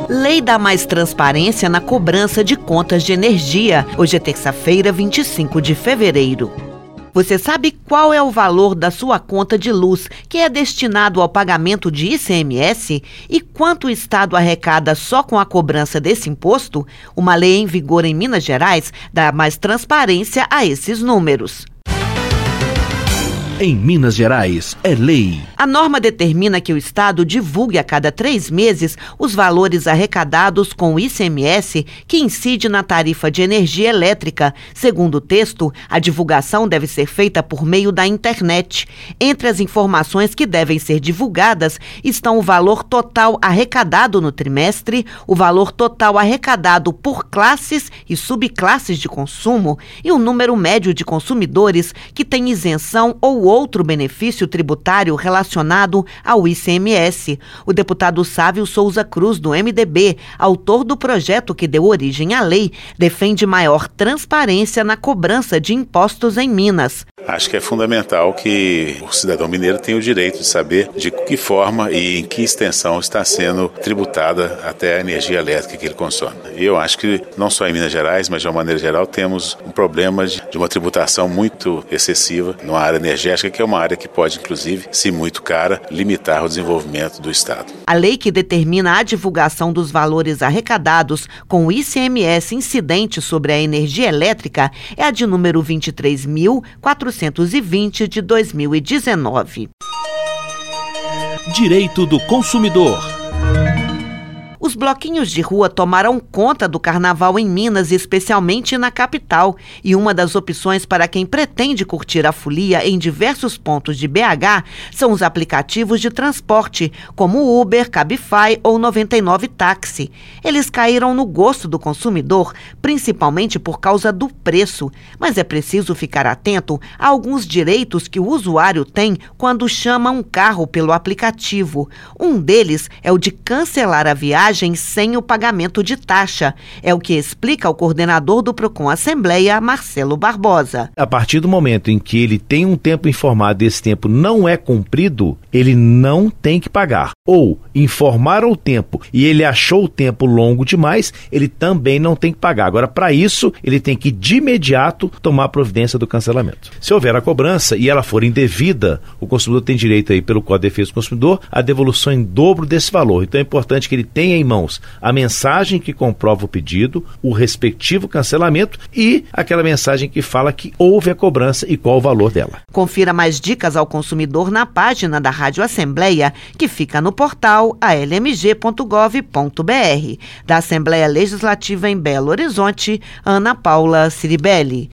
Lei dá mais transparência na cobrança de contas de energia. Hoje é terça-feira, 25 de fevereiro. Você sabe qual é o valor da sua conta de luz que é destinado ao pagamento de ICMS e quanto o Estado arrecada só com a cobrança desse imposto? Uma lei em vigor em Minas Gerais dá mais transparência a esses números. Em Minas Gerais, é lei. A norma determina que o Estado divulgue a cada 3 meses os valores arrecadados com o ICMS que incide na tarifa de energia elétrica. Segundo o texto, a divulgação deve ser feita por meio da internet. Entre as informações que devem ser divulgadas estão o valor total arrecadado no trimestre, o valor total arrecadado por classes e subclasses de consumo e o número médio de consumidores que têm isenção ou outro benefício tributário relacionado ao ICMS. O deputado Sávio Souza Cruz, do MDB, autor do projeto que deu origem à lei, defende maior transparência na cobrança de impostos em Minas. Acho que é fundamental que o cidadão mineiro tenha o direito de saber de que forma e em que extensão está sendo tributada até a energia elétrica que ele consome. E eu acho que não só em Minas Gerais, mas de uma maneira geral, temos um problema de uma tributação muito excessiva numa área energética, que é uma área que pode, inclusive, se muito cara, limitar o desenvolvimento do Estado. A lei que determina a divulgação dos valores arrecadados com o ICMS incidente sobre a energia elétrica é a de número 23.420 de 2019. Direito do consumidor. Os bloquinhos de rua tomaram conta do carnaval em Minas, especialmente na capital. E uma das opções para quem pretende curtir a folia em diversos pontos de BH são os aplicativos de transporte, como Uber, Cabify ou 99 Táxi. Eles caíram no gosto do consumidor, principalmente por causa do preço. Mas é preciso ficar atento a alguns direitos que o usuário tem quando chama um carro pelo aplicativo. Um deles é o de cancelar a viagem sem o pagamento de taxa. É o que explica o coordenador do Procon Assembleia, Marcelo Barbosa. A partir do momento em que ele tem um tempo informado e esse tempo não é cumprido, ele não tem que pagar. Ou informaram o tempo e ele achou o tempo longo demais, ele também não tem que pagar. Agora, para isso, ele tem que de imediato tomar providência do cancelamento. Se houver a cobrança e ela for indevida, o consumidor tem direito aí, pelo Código de Defesa do Consumidor, à devolução em dobro desse valor. Então é importante que ele tenha em mãos a mensagem que comprova o pedido, o respectivo cancelamento e aquela mensagem que fala que houve a cobrança e qual o valor dela. Confira mais dicas ao consumidor na página da Rádio Assembleia, que fica no portal almg.gov.br. Da Assembleia Legislativa em Belo Horizonte, Ana Paula Ciribelli.